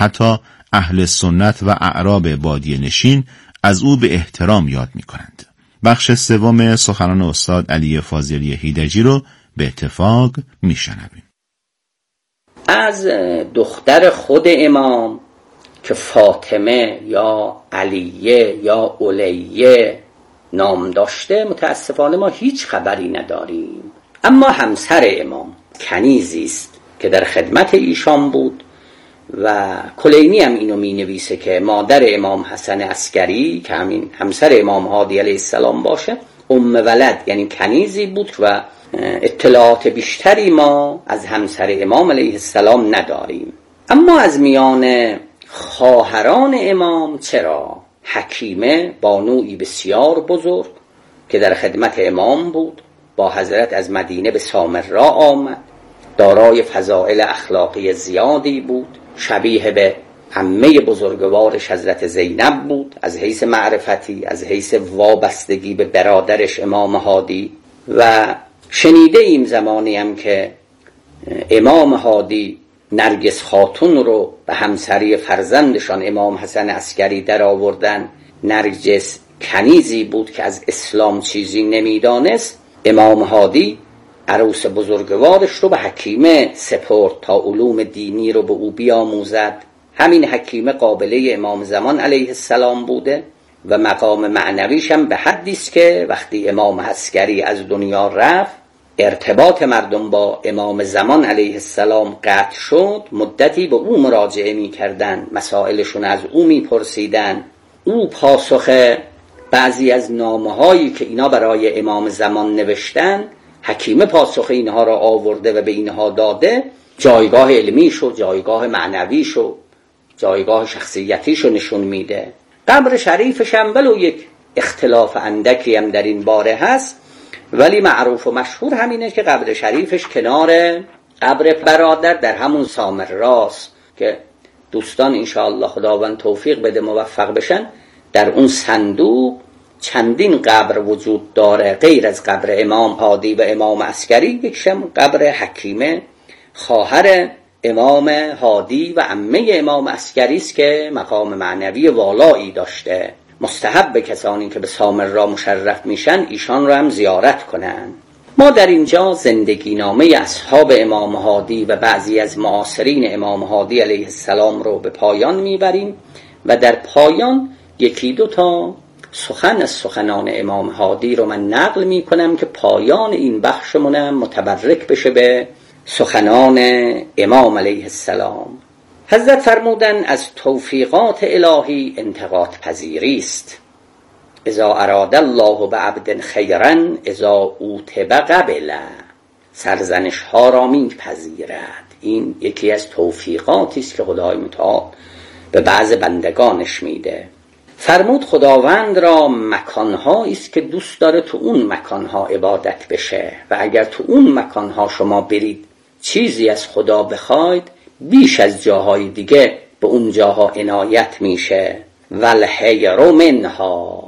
حتی اهل سنت و اعراب بادیه نشین از او به احترام یاد می کنند. بخش سوم سخنان استاد علی فاضلی هیدجی رو به اتفاق می شنویم. از دختر خود امام که فاطمه یا علیه یا علیه نام داشته متاسفانه ما هیچ خبری نداریم. اما همسر امام کنیزی است که در خدمت ایشان بود و کلینی هم اینو می نویسه که مادر امام حسن عسکری که همین همسر امام هادی علیه السلام باشه ولد یعنی کنیزی بود و اطلاعات بیشتری ما از همسر امام علیه السلام نداریم. اما از میان خواهران امام چرا؟ حکیمه بانویی بسیار بزرگ که در خدمت امام بود، با حضرت از مدینه به سامرا آمد، دارای فضائل اخلاقی زیادی بود، شبیه به عمه بزرگوارش حضرت زینب بود از حیث معرفتی، از حیث وابستگی به برادرش امام هادی. و شنیده ایم زمانی هم که امام هادی نرگس خاتون رو به همسری فرزندشان امام حسن عسکری در آوردن. نرگس کنیزی بود که از اسلام چیزی نمیدانست. امام هادی عروس بزرگوارش رو به حکیمه سپرد تا علوم دینی رو به او بیاموزد. همین حکیمه قابله امام زمان علیه السلام بوده و مقام معنویش هم به حدی است که وقتی امام عسکری از دنیا رفت ارتباط مردم با امام زمان علیه السلام قطع شد. مدتی به او مراجعه می کردن، مسائلشون از او می پرسیدن. او پاسخ بعضی از نامه‌هایی که اینا برای امام زمان نوشتن حکیمه پاسخ اینها را آورده و به اینها داده. جایگاه علمیشو، جایگاه معنویشو، جایگاه شخصیتیشو نشون میده. قبر شریفش هم ولو یک اختلاف اندکی هم در این باره هست ولی معروف و مشهور همینه که قبر شریفش کنار قبر برادر در همون سامراست که دوستان انشاءالله خداوند توفیق بده موفق بشن. در اون صندوق چندین قبر وجود داره غیر از قبر امام هادی و امام عسکری. یکشم قبر حکیمه خواهر امام هادی و عمه امام عسکری است که مقام معنوی والایی داشته. مستحب به کسانی که به سامرا مشرف میشن ایشان رو هم زیارت کنن. ما در اینجا زندگی نامه اصحاب امام هادی و بعضی از معاصرین امام هادی علیه السلام رو به پایان میبریم و در پایان یکی دو تا سخن از سخنان امام هادی رو من نقل می کنم که پایان این بخشمونم متبرک بشه به سخنان امام علیه السلام. حضرت فرمودن از توفیقات الهی انتقاد پذیری است. اذا اراد الله بعبد خیرا اذا اوتب قبل. سرزنش ها را میپذیرد. این یکی از توفیقاتی است که خدای متعال به بعض بندگانش میده. فرمود خداوند را مکانهایی است که دوست داره تو اون مکانها عبادت بشه و اگر تو اون مکانها شما برید چیزی از خدا بخواید بیش از جاهای دیگه به اون جاها عنایت میشه. والحیر منها،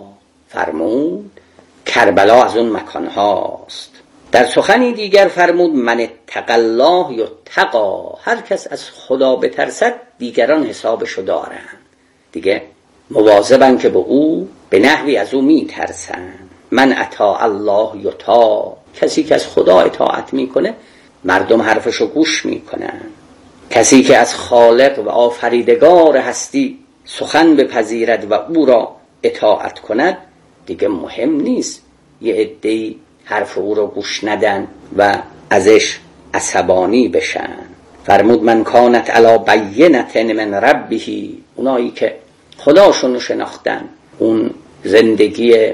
فرمود کربلا از اون مکانهاست. در سخنی دیگر فرمود من اتقی الله یتقی. هر کس از خدا بترسد دیگران حسابشو دارن، دیگه مواظبن که به او به نحوی از او میترسن. من اطاع الله یطاع. کسی که از خدا اطاعت میکنه مردم حرفشو گوش میکنن. کسی که از خالق و آفریدگار هستی سخن بپذیرد و او را اطاعت کند دیگه مهم نیست یه عده‌ای حرف او را گوش ندن و ازش عصبانی بشن. فرمود من کانت علی بینة من ربه. اونایی که خداشون رو شناختن، اون زندگی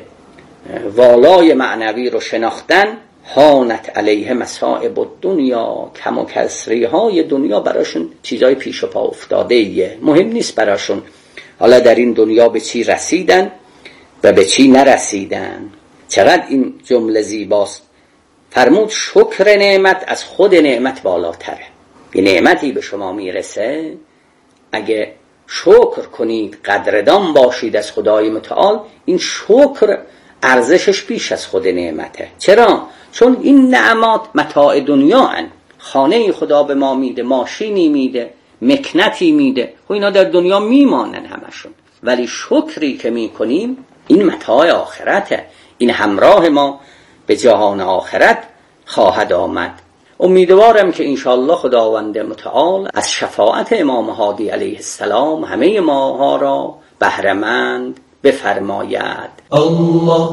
والای معنوی رو شناختن، هانت علیه مصائب الدنیا. کم و کسری های دنیا براشون چیزای پیش و پا افتاده ایه، مهم نیست براشون حالا در این دنیا به چی رسیدن و به چی نرسیدن. چقدر این جمله زیباست. فرمود شکر نعمت از خود نعمت بالاتره. یه نعمتی به شما میرسه اگه شکر کنید، قدردان باشید از خدای متعال، این شکر ارزشش بیش از خود نعمته. چرا؟ چون این نعمات متاع دنیا هن. خانه خدا به ما میده، ماشینی میده، مکنتی میده. خب اینا در دنیا میمانن همشون، ولی شکری که میکنیم این متاع آخرته، این همراه ما به جهان آخرت خواهد آمد. امیدوارم که انشاءالله خداوند متعال از شفاعت امام هادی علیه السلام همه ماها را بهره‌مند بفرماید. الله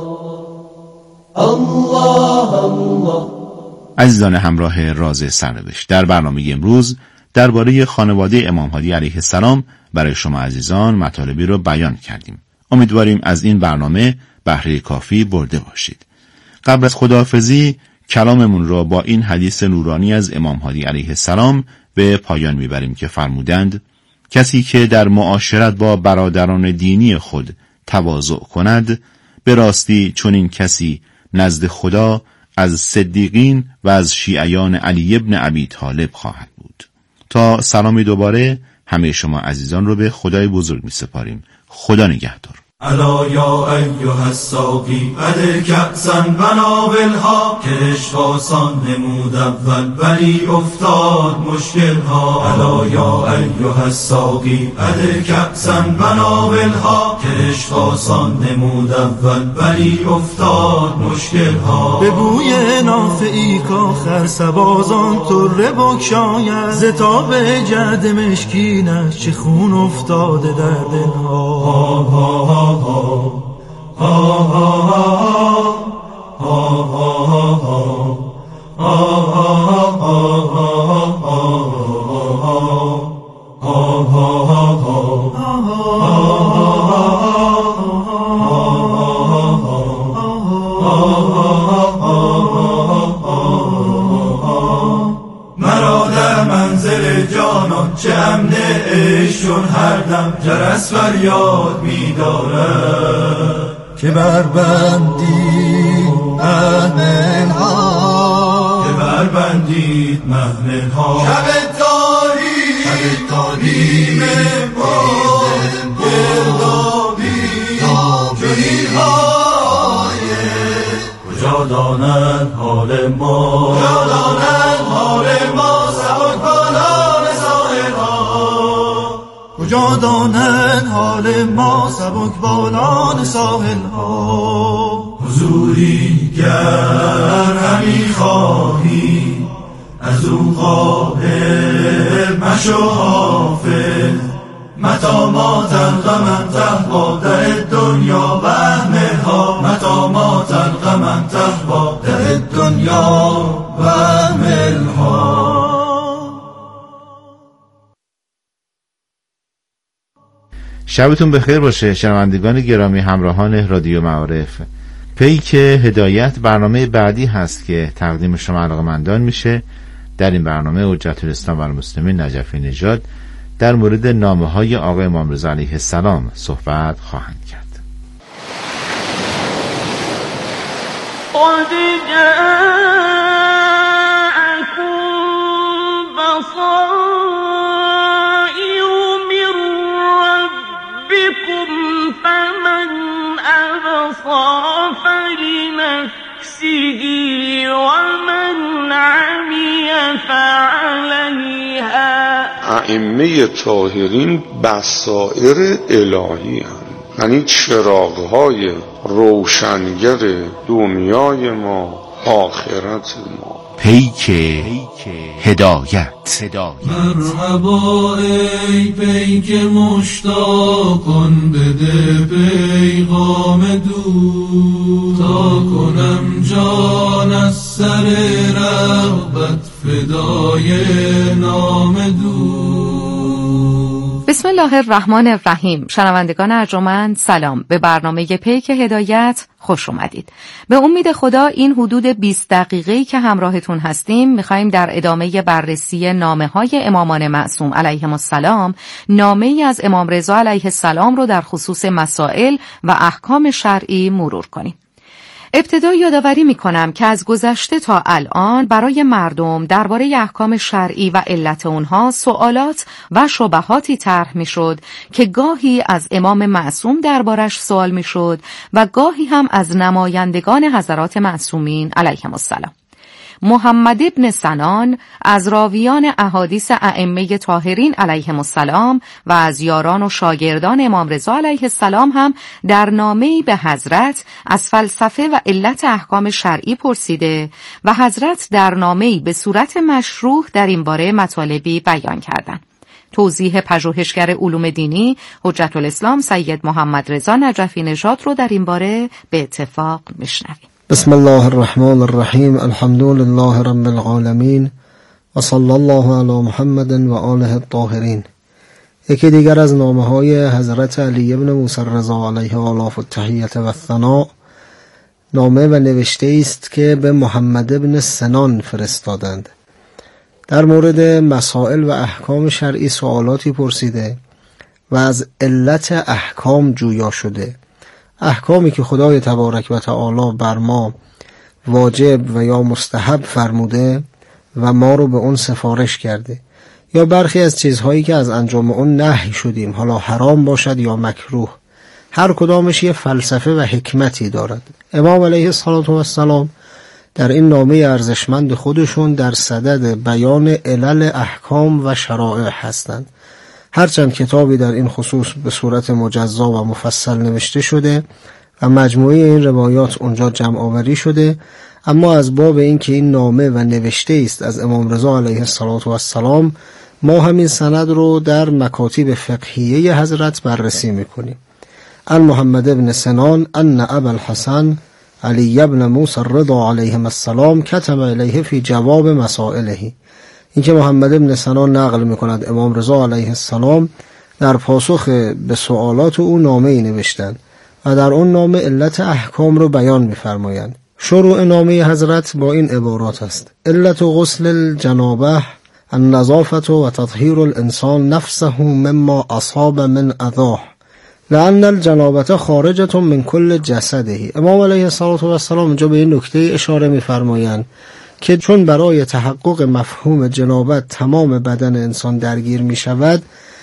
الله الله. عزیزان همراه راز سرنوشت، در برنامه امروز درباره خانواده امام هادی علیه السلام برای شما عزیزان مطالبی رو بیان کردیم. امیدواریم از این برنامه بهره کافی برده باشید. قبل از خداحافظی کلاممون را با این حدیث نورانی از امام هادی علیه السلام به پایان میبریم که فرمودند: کسی که در معاشرت با برادران دینی خود تواضع کند، به راستی چون این کسی نزد خدا از صدیقین و از شیعیان علی ابن ابی طالب خواهد بود. تا سلامی دوباره همه شما عزیزان رو به خدای بزرگ می سپاریم. خدا نگهدار. الا یا ایها الساقی بده کأسا بنابلها، که عشق آسان نمود اول ولی افتاد مشکل ها. الا یا ایها الساقی بده کأسا بنابلها، که عشق آسان نمود اول ولی افتاد مشکل ها. به بوی نافعی کاخر سبازان طره بگشاید، ز تاب جعد مشکینش چه خون افتاده در دلها. مرا در منزل جانان چه امن عشقشون هر دم جرس فریاد می‌دارد، که بربندید محمل‌ها، که بربندید محمل‌ها. شب تاریک گردابی جوی‌های کجا دانند حال ما، کجا دانند حال ما، سبک بالان ساحل‌ها، کجا دانند حال ما، سبک بالان ساحل‌ها. حضوری گر همی خواهی از او قاهر مشو حافظ، متا ما تلقى من تهوى در الدنیا وهمها، متا ما تلقى من تهوى در الدنیا وهمها. شبتون بخیر باشه شنوندگان گرامی، همراهان رادیو معارف. پیک هدایت برنامه بعدی هست که تقدیم شما علاقه‌مندان میشه. در این برنامه حجت الاسلام و المسلمین نجفی نژاد در مورد نامه‌های آقا امام رضا علیه السلام صحبت خواهند کرد. قد جاءكم بصائر من ربكم فمن أبصر فلنفسه ومن عمي فعليها. ائمه طاهرین بصائر الهی هستند، یعنی چراغ‌های روشنگر دنیای ما، آخرت ما. پیک هدایت. مرحبا ای پیک مشتاق کن، بده پیغام دور، تا کنم جان از سر رغبت فدای نام دور. بسم الله الرحمن الرحیم. شنوندگان ارجمند سلام، به برنامه پیک هدایت خوش اومدید. به امید خدا این حدود 20 دقیقه‌ای که همراهتون هستیم می‌خوایم در ادامه بررسی نامه‌های امامان معصوم علیهم السلام نامه‌ای از امام رضا علیه السلام رو در خصوص مسائل و احکام شرعی مرور کنیم. ابتدا یادآوری می‌کنم که از گذشته تا الان برای مردم درباره احکام شرعی و علت اونها سوالات و شبهاتی طرح می‌شد که گاهی از امام معصوم دربارش سوال می‌شد و گاهی هم از نمایندگان حضرات معصومین علیهم السلام. محمد ابن سنان از راویان احادیث ائمه طاهرین علیهم السلام و از یاران و شاگردان امام رضا علیه السلام هم در نامه‌ای به حضرت از فلسفه و علت احکام شرعی پرسیده و حضرت در نامه‌ای به صورت مشروح در این باره مطالبی بیان کردند. توضیح پژوهشگر علوم دینی حجت الاسلام سید محمد رضا نجفی نژاد رو در این باره به اتفاق میشنویم. بسم الله الرحمن الرحیم. الحمد لله رب العالمین و صلی الله علی محمد و آله الطاهرین. یکی دیگر از نامه‌های حضرت علی ابن موسی رضا علیه آلاف التحیة و الثناء، نامه و نوشته است که به محمد ابن سنان فرستادند. در مورد مسائل و احکام شرعی سوالاتی پرسیده و از علت احکام جویا شده. احکامی که خدای تبارک و تعالی بر ما واجب و یا مستحب فرموده و ما رو به اون سفارش کرده، یا برخی از چیزهایی که از انجام اون نهی شدیم، حالا حرام باشد یا مکروه. هر کدامش یه فلسفه و حکمتی دارد. امام علیه السلام در این نامه ارزشمند خودشون در صدد بیان علل احکام و شرائع هستند. هرچند کتابی در این خصوص به صورت مجزا و مفصل نوشته شده و مجموعه این روایات اونجا جمع آوری شده، اما از باب این که این نامه و نوشته است از امام رضا علیه السلام، ما همین سند رو در مکاتب فقهیه حضرت بررسی میکنیم. محمد ابن سنان ان ابا الحسن علی ابن موسی رضا علیه السلام کتب الیه فی جواب مسائله. این که محمد ابن سنان نقل میکند امام رضا علیه السلام در پاسخ به سوالات او نامه ای نوشتند و در اون نامه علت احکام رو بیان میفرمایند. شروع نامه حضرت با این عبارات است: علت غسل الجنابه النظافة و تطهیر الانسان نفسه مما اصاب من اذاه لأن الجنابة خارجة من کل جسده. امام علیه السلام اینجا به این نکته اشاره می‌فرمایند که چون برای تحقق مفهوم جنابت تمام بدن انسان درگیر می‌شود،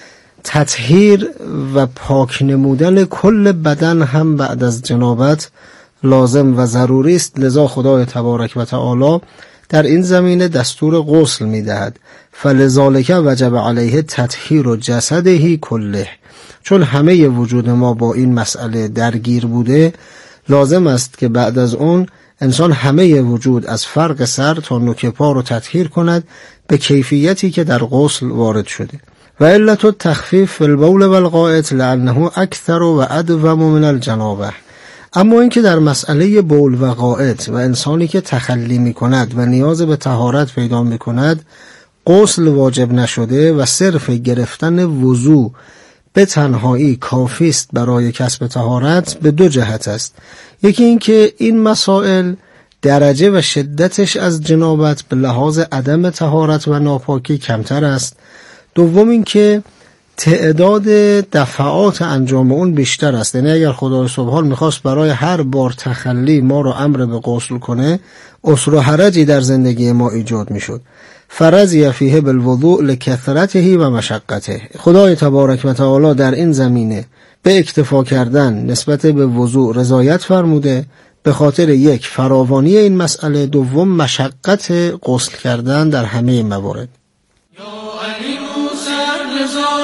تطهیر و پاک نمودن کل بدن هم بعد از جنابت لازم و ضروری است. لذا خدای تبارک و تعالی در این زمینه دستور غسل می‌دهد. فلذالک وجب علیه تطهیر جسده کله. چون همه وجود ما با این مسئله درگیر بوده، لازم است که بعد از اون انسان همه وجود از فرق سر تا نوک پا رو تطهیر کند به کیفیتی که در غسل وارد شده. و علت التخفیف فی البول و الغائط لانه اکثر و ادوم من الجنابه. اما اینکه در مسئله بول و غائط و انسانی که تخلی می کند و نیاز به طهارت پیدا می کند غسل واجب نشده و صرف گرفتن وضو به تنهایی کافی است برای کسب طهارت، به دو جهت است. یکی این که این مسائل درجه و شدتش از جنابت به لحاظ عدم طهارت و ناپاکی کمتر است. دوم این که تعداد دفعات انجام اون بیشتر است. یعنی اگر خدای سبحان میخواست برای هر بار تخلی ما رو امر به غسل کنه، عسر و حرجی در زندگی ما ایجاد میشد. فرضی فیه بالوضوء لکثرته و مشقته. خدای تبارک و تعالی در این زمینه به اکتفا کردن نسبت به وضوء رضایت فرموده، به خاطر یک فراوانی این مسئله، دوم مشقت غسل کردن در همه موارد. یا علی موسی رضا،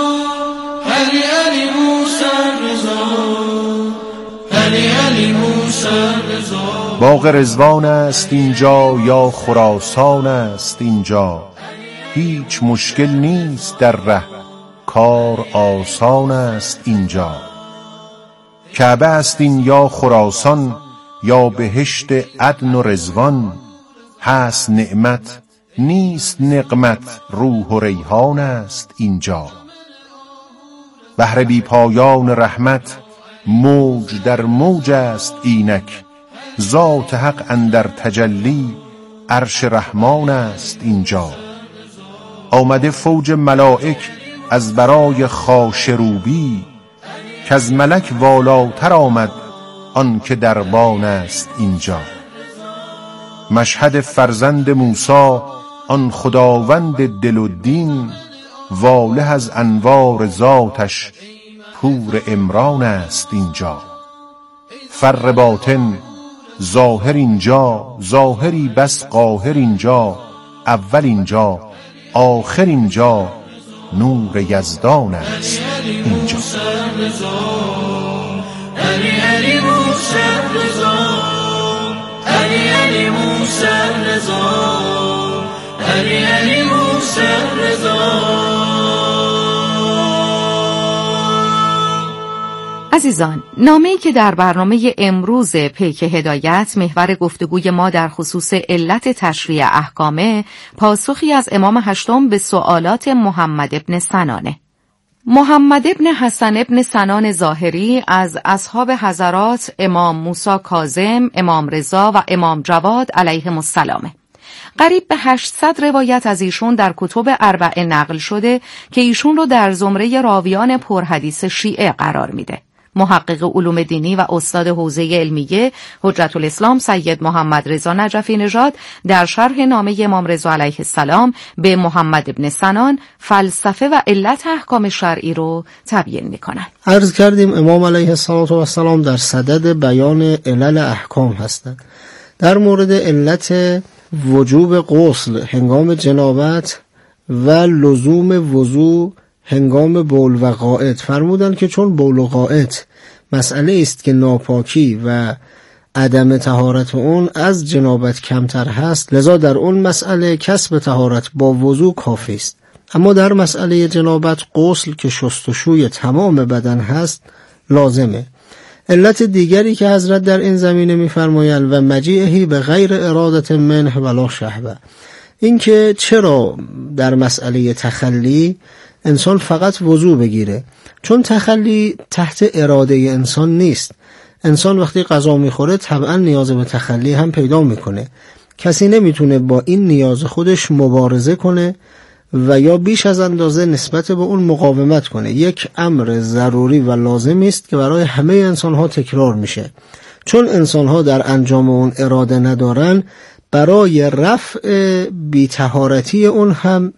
علی موسی رضا، علی موسی رضا. باغ رضوان است اینجا یا خراسان است اینجا، هیچ مشکل نیست در ره، کار آسان است اینجا. کعبه است این یا خراسان، یا بهشت عدن و رضوان، هست نعمت نیست نقمت، روح و ریحان است اینجا. بحر بی پایان رحمت موج در موج است اینک، ذات حق اندر تجلی عرش رحمان است اینجا. آمده فوج ملائک از برای خاشروبی، که از ملک والاتر آمد آن که دربان است اینجا. مشهد فرزند موسی آن خداوند دل و دین، واله از انوار ذاتش پور عمران است اینجا. فر باطن ظاهر اینجا، ظاهری بس قاهر اینجا، اول اینجا آخر اینجا، نور یزدان است اینجا. علی علی موسی رضا، علی علی موسی رضا، علی علی موسی رضا. عزیزان، نامه‌ای که در برنامه امروز پیک هدایت محور گفتگوی ما در خصوص علت تشریع احکامه، پاسخی از امام هشتم به سوالات محمد ابن سنانه. محمد ابن حسن ابن سنان ظاهری از اصحاب حضرات امام موسی کاظم، امام رضا و امام جواد علیهم السلام. قریب به 800 روایت از ایشون در کتب اربعه نقل شده که ایشون رو در زمره راویان پرحدیث شیعه قرار میده. محقق علوم دینی و استاد حوزه علمیه حجت الاسلام سید محمد رضا نجفی نژاد در شرح نامه امام رضا علیه السلام به محمد ابن سنان فلسفه و علت احکام شرعی رو تبیین میکنن. عرض کردیم امام علیه السلام در صدد بیان علل احکام هستند. در مورد علت وجوب غسل هنگام جنابت و لزوم وضو هنگام بول و غائط فرمودند که چون بول و غائط مسئله است که ناپاکی و عدم طهارت اون از جنابت کمتر هست، لذا در اون مسئله کسب طهارت با وضو کافی است. اما در مسئله جنابت غسل که شستشوی تمام بدن هست لازمه. علت دیگری که حضرت در این زمینه می‌فرمایند و مجیعهی به غیر ارادت منه ولا شهوه، این که چرا در مسئله تخلی انسان فقط وضو بگیره، چون تخلی تحت اراده انسان نیست. انسان وقتی غذا میخوره طبعا نیاز به تخلی هم پیدا میکنه. کسی نمیتونه با این نیاز خودش مبارزه کنه و یا بیش از اندازه نسبت به اون مقاومت کنه. یک امر ضروری و لازمی است که برای همه انسانها تکرار میشه. چون انسانها در انجام اون اراده ندارن، برای رفع بی‌طهارتی اون هم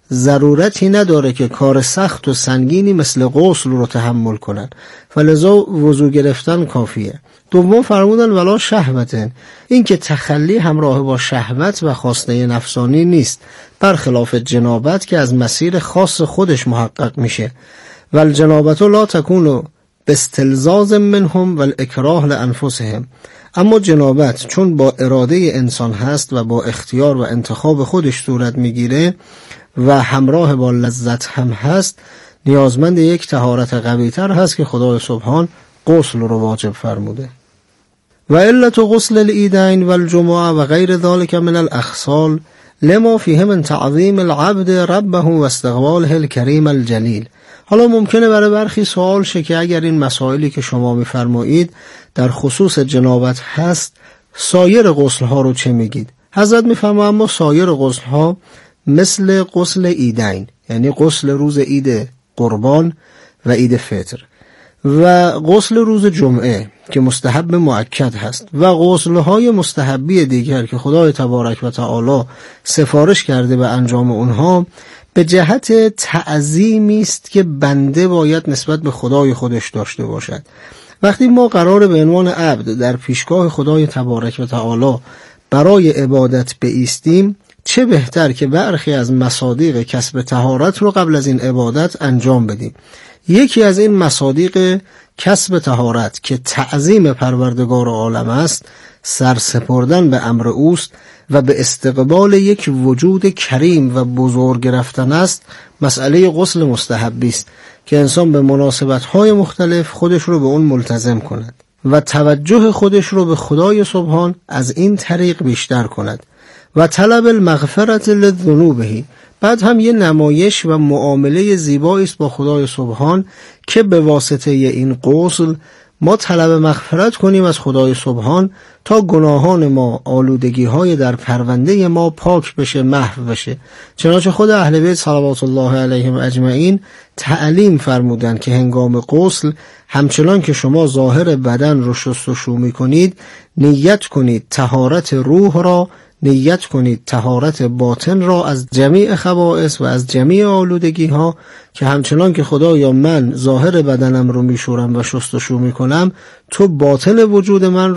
ضرورتی نداره که کار سخت و سنگینی مثل غسل رو تحمل کنن، فلذا وضو گرفتن کافیه. دوم فرمودن ولا شهوتن، این که تخلی همراه با شهوت و خواسته نفسانی نیست، برخلاف جنابت که از مسیر خاص خودش محقق میشه. والجنابت لا تکون باستلزاز منهم والاکراه لانفسهم، اما جنابت چون با اراده انسان هست و با اختیار و انتخاب خودش صورت میگیره و همراه با لذت هم هست، نیازمند یک طهارت قوی‌تر هست که خدای سبحان غسل رو واجب فرموده. و علت غسل العیدین والجمعه و غیر ذلك من الاخصال لما فیه من تعظیم العبد ربه و استقباله الکریم الجلیل. حالا ممکنه برای برخی سوال شه که اگر این مسائلی که شما میفرمایید در خصوص جنابت هست، سایر غسل ها رو چه میگید؟ حضرت میفرمایند اما سایر غسل ها مثل غسل عیدین، یعنی غسل روز عید قربان و عید فطر، و غسل روز جمعه که مستحب مؤکد هست، و غسل‌های مستحبی دیگر که خدای تبارک و تعالی سفارش کرده به انجام اونها، به جهت تعظیمی است که بنده باید نسبت به خدای خودش داشته باشد. وقتی ما قرار به عنوان عبد در پیشگاه خدای تبارک و تعالی برای عبادت بایستیم، چه بهتر که برخی از مصادیق کسب طهارت رو قبل از این عبادت انجام بدیم. یکی از این مصادیق کسب طهارت که تعظیم پروردگار عالم است، سرسپردن به امر اوست و به استقبال یک وجود کریم و بزرگ رفتن است. مسئله غسل مستحبی است که انسان به مناسبت‌های مختلف خودش رو به اون ملتزم کند و توجه خودش رو به خدای سبحان از این طریق بیشتر کند و طلب المغفرت لذنوبه. بعد هم یه نمایش و معامله زیبایی است با خدای سبحان که به واسطه این غسل ما طلب مغفرت کنیم از خدای سبحان تا گناهان ما، آلودگی‌های در پرونده ما پاک بشه، محو بشه. چنانچه خود اهل بیت صلوات الله علیهم اجمعین تعلیم فرمودند که هنگام غسل همچنان که شما ظاهر بدن رو شستشو می‌کنید، نیت کنید طهارت روح را، نیت کنید طهارت باطن را از جمیع خبائث و از جمیع آلودگی ها، که همچنان که خدایا من ظاهر بدنم رو میشورم و شستشو میکنم، تو باطن وجود من رو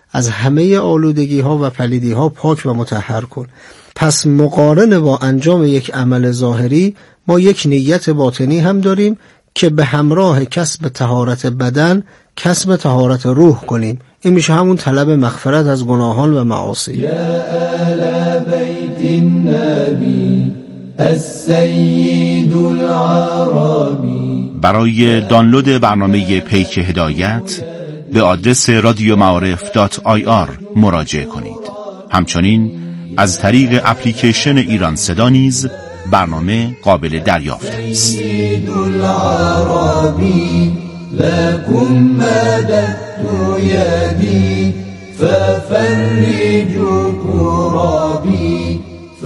از همه آلودگی ها و پلیدی ها پاک و مطهر کن. پس مقارن با انجام یک عمل ظاهری ما یک نیت باطنی هم داریم که به همراه کسب طهارت بدن کسب طهارت روح کنیم. این میشه همون طلب مغفرت از گناهان و معاصی. یا آل بیت النبی السید العربی. برای دانلود برنامه پیک هدایت به آدرس radioma'arif.ir مراجعه کنید. همچنین از طریق اپلیکیشن ایران صدا نیز برنامه قابل دریافت است. لكم مددت يدي ففرجوا كرابي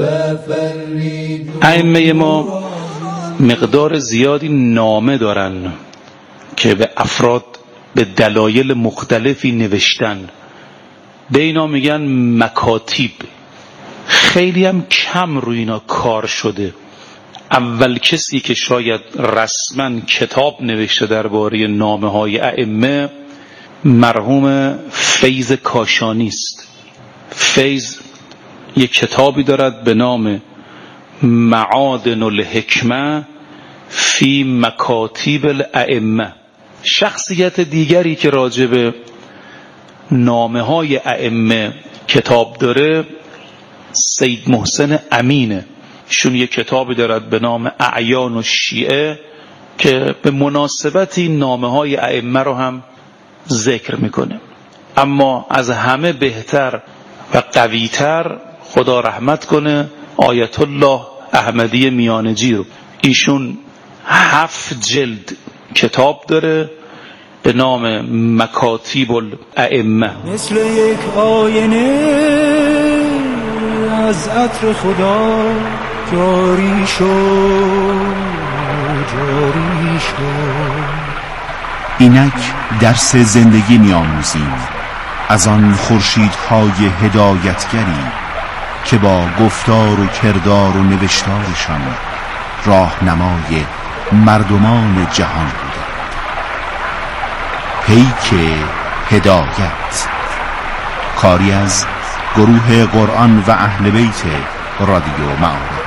ائمه ما مقدار زیادی نامه دارن که به افراد به دلایل مختلفی نوشتن. به اینا میگن مکاتیب. خیلی هم کم روی اینا کار شده. اول کسی که شاید رسما کتاب نوشته درباره نامه‌های ائمه مرحوم فیض کاشانی است. فیض یک کتابی دارد به نام معادن الحکمه فی مکاتیب الائمه. شخصیت دیگری که راجع به نامه‌های ائمه کتاب داره سید محسن امینه. شون یک کتابی دارد به نام اعیان الشیعه که به مناسبت این نامه‌های ائمه رو هم ذکر میکنه. اما از همه بهتر و قویتر خدا رحمت کنه آیت الله احمدی میانجی رو. ایشون 7 جلد کتاب داره به نام مکاتیب الائمه. مثل یک آینه از عطر خدا جاری شد جاری شد. اینک درس زندگی می‌آموزیم از آن خورشیدهای هدایتگری که با گفتار و کردار و نوشتارشان راهنمای مردمان جهان بودند. پیک هدایت، کاری از گروه قرآن و اهل بیت رادیو معارف.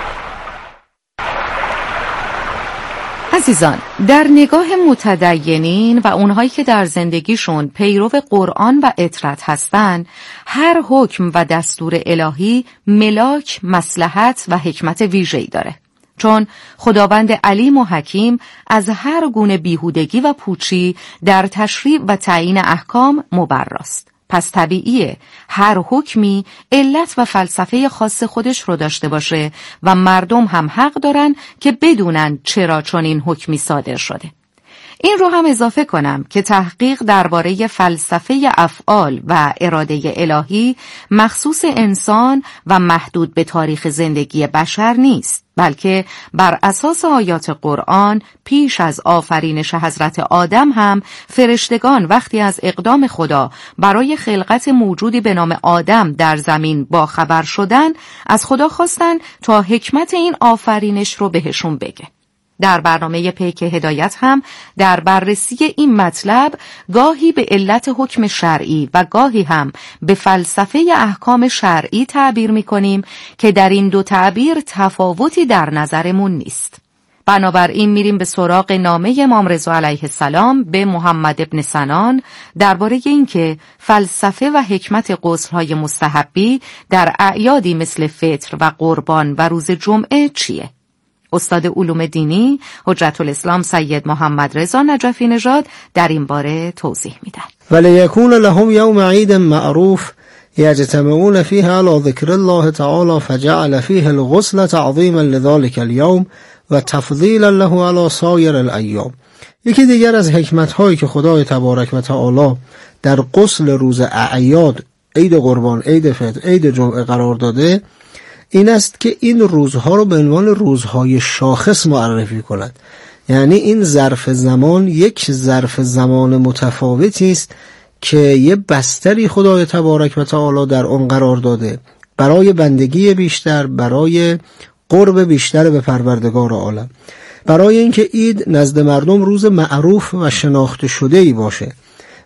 عزیزان، در نگاه متدینین و اونهایی که در زندگیشون پیرو قرآن و اطرت هستن، هر حکم و دستور الهی ملاک، مصلحت و حکمت ویژه‌ای داره. چون خداوند علیم و حکیم از هر گونه بیهودگی و پوچی در تشریع و تعیین احکام مبراست. پس طبیعیه هر حکمی علت و فلسفه خاص خودش رو داشته باشه و مردم هم حق دارن که بدونن چرا چنین حکمی صادر شده. این رو هم اضافه کنم که تحقیق درباره فلسفه افعال و اراده الهی مخصوص انسان و محدود به تاریخ زندگی بشر نیست، بلکه بر اساس آیات قرآن پیش از آفرینش حضرت آدم هم فرشتگان وقتی از اقدام خدا برای خلقت موجودی به نام آدم در زمین باخبر شدن، از خدا خواستن تا حکمت این آفرینش رو بهشون بگه. در برنامه پیک هدایت هم در بررسی این مطلب گاهی به علت حکم شرعی و گاهی هم به فلسفه احکام شرعی تعبیر می‌کنیم که در این دو تعبیر تفاوتی در نظرمون نیست. بنابراین میریم به سراغ نامه امام رضا علیه السلام به محمد ابن سنان درباره اینکه فلسفه و حکمت غسل‌های مستحبی در اعیادی مثل فطر و قربان و روز جمعه چیه؟ استاد علوم دینی حجت الاسلام سید محمد رضا نجفی نژاد در این باره توضیح میدن. ولیکون لهم یوم عید معروف یجتمعون فیه علی ذکر الله تعالی فجعل فیه الغسل تعظیما لذلك اليوم و تفضیلا له علی سایر الایام. یکی دیگر از حکمت‌هایی که خدای تبارک و تعالی در غسل روز اعیاد، عید قربان، عید فطر، عید جمعه قرار داده این است که این روزها رو به عنوان روزهای شاخص معرفی کند. یعنی این ظرف زمان یک ظرف زمان متفاوتی است که یه بستری خدای تبارک و تعالی در آن قرار داده برای بندگی بیشتر، برای قرب بیشتر به پروردگار عالم، برای اینکه عید نزد مردم روز معروف و شناخته شده ای باشه.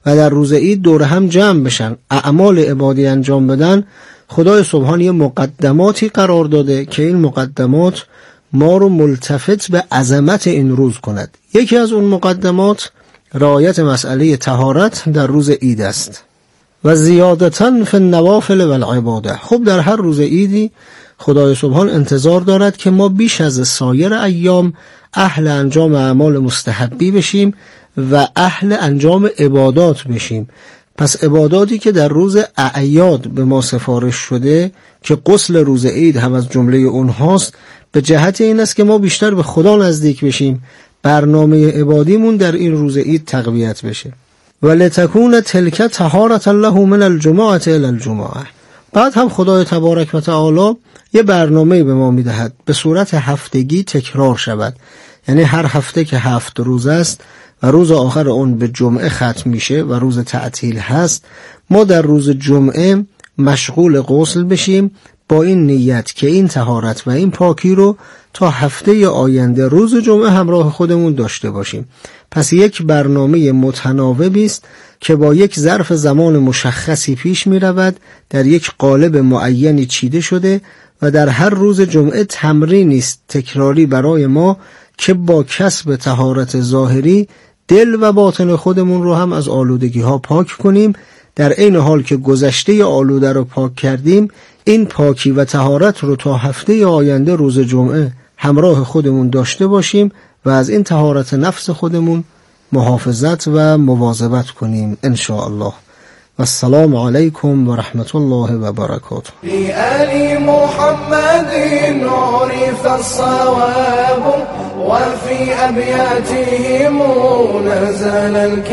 و در روز عید دور هم جمع بشن، اعمال عبادی انجام بدن، خدای سبحان یه مقدماتی قرار داده که این مقدمات ما رو ملتفت به عظمت این روز کند. یکی از اون مقدمات رعایت مسئله طهارت در روز عید است و زیادتاً فی النوافل و العباده. خب در هر روز عیدی خدای سبحان انتظار دارد که ما بیش از سایر ایام اهل انجام اعمال مستحبی بشیم و اهل انجام عبادات بشیم. پس عباداتی که در روز اعیاد به ما سفارش شده که غسل روز عید هم از جمله اونهاست، به جهت این است که ما بیشتر به خدا نزدیک بشیم، برنامه عبادیمون در این روز عید تقویت بشه. ولتکون تلک طهارة له من الجمعة الی الجمعة. بعد هم خدای تبارک و تعالی یه برنامه به ما میدهد به صورت هفتگی تکرار شود، یعنی هر هفته که 7 روز است و روز آخر اون به جمعه ختم میشه و روز تعطیل هست، ما در روز جمعه مشغول غسل بشیم با این نیت که این طهارت و این پاکی رو تا هفته آینده روز جمعه همراه خودمون داشته باشیم. پس یک برنامه متناوبی است که با یک ظرف زمان مشخصی پیش می رود، در یک قالب معینی چیده شده و در هر روز جمعه تمرینی است تکراری برای ما که با کسب طهارت ظاهری دل و باطن خودمون رو هم از آلودگی ها پاک کنیم، در این حال که گذشته آلوده رو پاک کردیم این پاکی و طهارت رو تا هفته آینده روز جمعه همراه خودمون داشته باشیم و از این طهارت نفس خودمون محافظت و مواظبت کنیم ان شاء الله. و السلام علیکم و رحمت الله و برکاته. بآل محمد عرف الصواب وفي أبياتهم نزل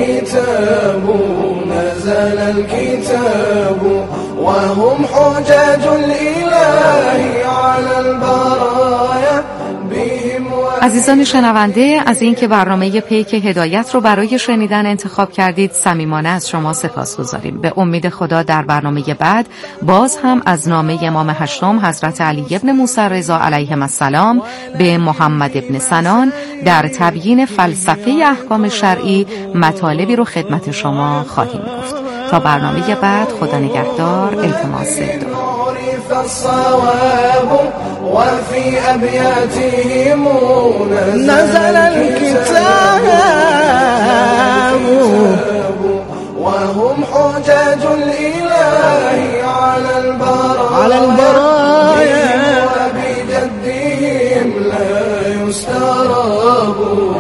الكتاب وهم حجاج الإله على البرايا. عزیزان شنونده، از اینکه برنامه پیک هدایت رو برای شنیدن انتخاب کردید صمیمانه از شما سپاسگزاریم. به امید خدا در برنامه بعد باز هم از نامه امام هشتم حضرت علی ابن موسی رضا علیهم السلام به محمد ابن سنان در تبیین فلسفه احکام شرعی مطالبی رو خدمت شما خواهیم گفت. تا برنامه بعد، خدا نگهدار، التماس دعا. الصواب وفي أبياتهم نزل الكتاب وهم حجاج الإله على البرايا وبجدهم لا يستراب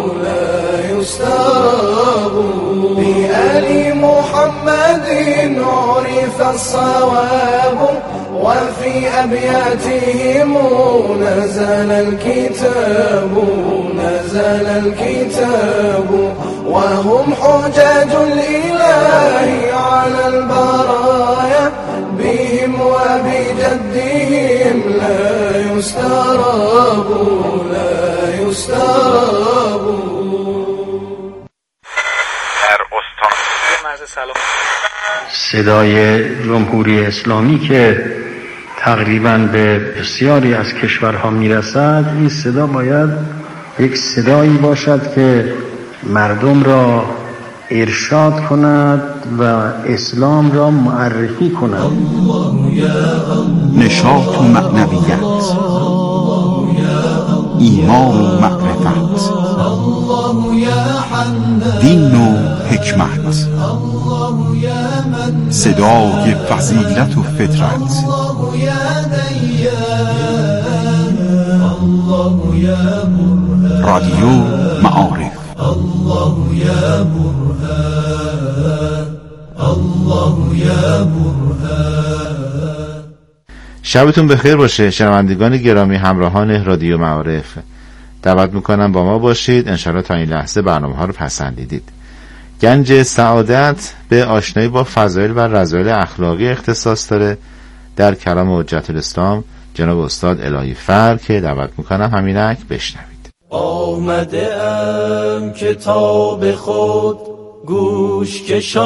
بآل محمد عرف الصواب وفي أبياتهم نزل الكتاب وهم حجاج الإله على البرايا بهم وبجدهم لا يستراب صدای جمهوری اسلامی که تقریباً به بسیاری از کشورها میرسد، این صدا باید یک صدایی باشد که مردم را ارشاد کند و اسلام را معرفی کند. نشاط و معنویت، ایمان و معرفت، دین و حکمت، صدای فضیلت و فطرت، رادیو معارف. شبتون بخیر باشه شنوندگان گرامی، همراهان رادیو معارف. دعوت میکنم با ما باشید. انشاءالله تا این لحظه برنامه ها رو پسندیدید. گنج سعادت به آشنایی با فضایل و رذایل اخلاقی اختصاص داره در کلام حجت الاسلام جناب استاد الهی فر که دعوت میکنم همینک بشنوید. آمده ام کتاب خود گوش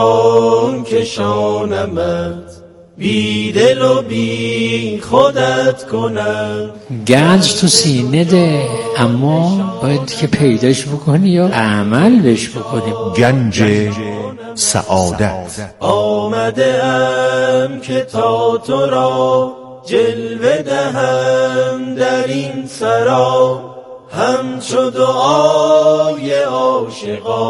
کشانمت، بی دل و بی خودت کنم. گنج تو سینه ده، اما باید که پیداش بکنی یا عمل بش بکنی. گنج سعادت. آمده ام که تا تو را جلوه دهم در این سرا، همچو دعای عاشقان.